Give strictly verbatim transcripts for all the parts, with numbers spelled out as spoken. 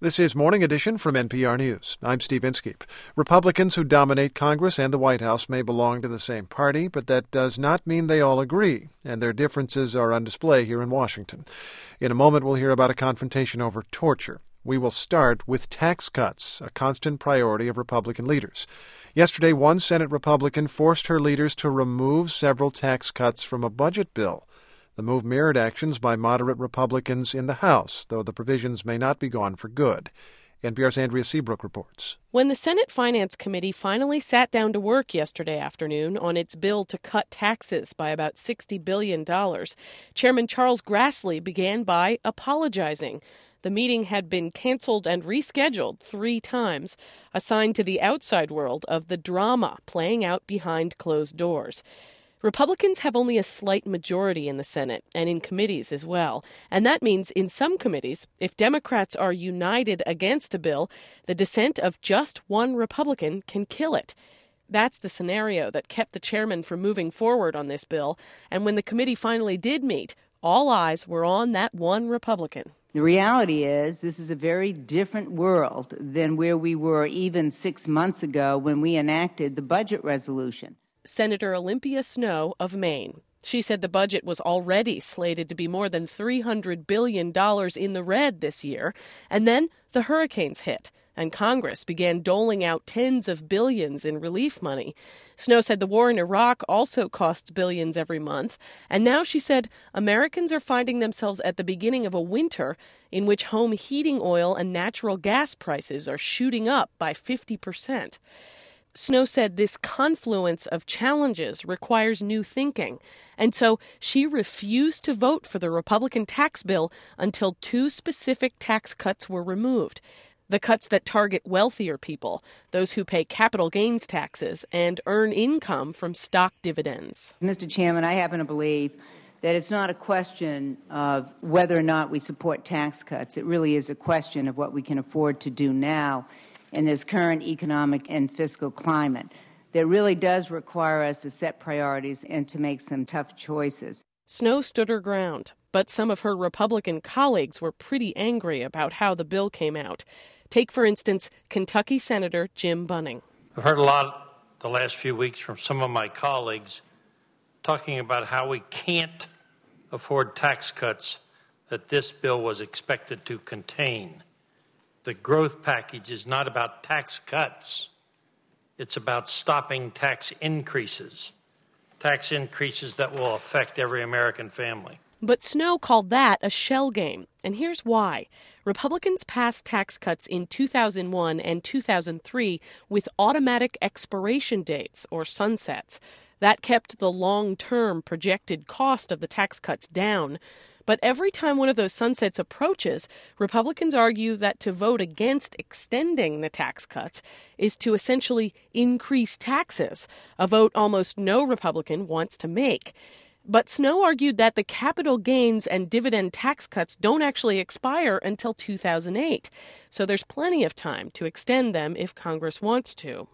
This is Morning Edition from N P R News. I'm Steve Inskeep. Republicans who dominate Congress and the White House may belong to the same party, but that does not mean they all agree, and their differences are on display here in Washington. In a moment, we'll hear about a confrontation over torture. We will start with tax cuts, a constant priority of Republican leaders. Yesterday, one Senate Republican forced her leaders to remove several tax cuts from a budget bill. The move mirrored actions by moderate Republicans in the House, though the provisions may not be gone for good. N P R's Andrea Seabrook reports. When the Senate Finance Committee finally sat down to work yesterday afternoon on its bill to cut taxes by about sixty billion dollars, Chairman Charles Grassley began by apologizing. The meeting had been canceled and rescheduled three times, a sign to the outside world of the drama playing out behind closed doors. Republicans have only a slight majority in the Senate and in committees as well. And that means in some committees, if Democrats are united against a bill, the dissent of just one Republican can kill it. That's the scenario that kept the chairman from moving forward on this bill. And when the committee finally did meet, all eyes were on that one Republican. The reality is this is a very different world than where we were even six months ago when we enacted the budget resolution. Senator Olympia Snowe of Maine. She said the budget was already slated to be more than three hundred billion dollars in the red this year. And then the hurricanes hit, and Congress began doling out tens of billions in relief money. Snowe said the war in Iraq also costs billions every month. And now she said Americans are finding themselves at the beginning of a winter in which home heating oil and natural gas prices are shooting up by fifty percent. Snowe said this confluence of challenges requires new thinking, and so she refused to vote for the Republican tax bill until two specific tax cuts were removed. The cuts that target wealthier people, those who pay capital gains taxes and earn income from stock dividends. Mister Chairman, I happen to believe that it's not a question of whether or not we support tax cuts. It really is a question of what we can afford to do now in this current economic and fiscal climate that really does require us to set priorities and to make some tough choices. Snowe stood her ground, but some of her Republican colleagues were pretty angry about how the bill came out. Take, for instance, Kentucky Senator Jim Bunning. I've heard a lot the last few weeks from some of my colleagues talking about how we can't afford tax cuts that this bill was expected to contain. The growth package is not about tax cuts. It's about stopping tax increases, tax increases that will affect every American family. But Snowe called that a shell game, and here's why. Republicans passed tax cuts in two thousand one and two thousand three with automatic expiration dates, or sunsets. That kept the long-term projected cost of the tax cuts down. But every time one of those sunsets approaches, Republicans argue that to vote against extending the tax cuts is to essentially increase taxes, a vote almost no Republican wants to make. But Snowe argued that the capital gains and dividend tax cuts don't actually expire until two thousand eight, so there's plenty of time to extend them if Congress wants to.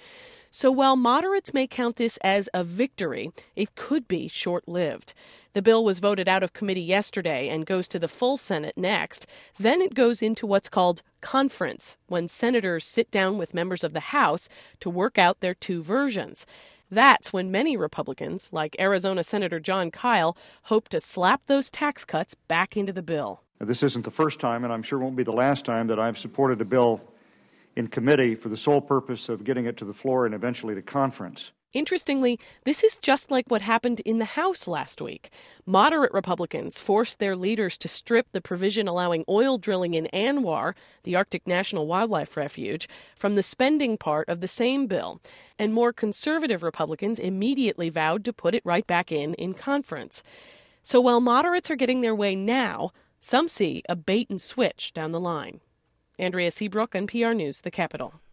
So while moderates may count this as a victory, it could be short-lived. The bill was voted out of committee yesterday and goes to the full Senate next. Then it goes into what's called conference, when senators sit down with members of the House to work out their two versions. That's when many Republicans, like Arizona Senator Jon Kyl, hope to slap those tax cuts back into the bill. This isn't the first time, and I'm sure won't be the last time, that I've supported a bill in committee for the sole purpose of getting it to the floor and eventually to conference. Interestingly, this is just like what happened in the House last week. Moderate Republicans forced their leaders to strip the provision allowing oil drilling in ANWR, the Arctic National Wildlife Refuge, from the spending part of the same bill. And more conservative Republicans immediately vowed to put it right back in in conference. So while moderates are getting their way now, some see a bait and switch down the line. Andrea Seabrook, N P R News, The Capitol.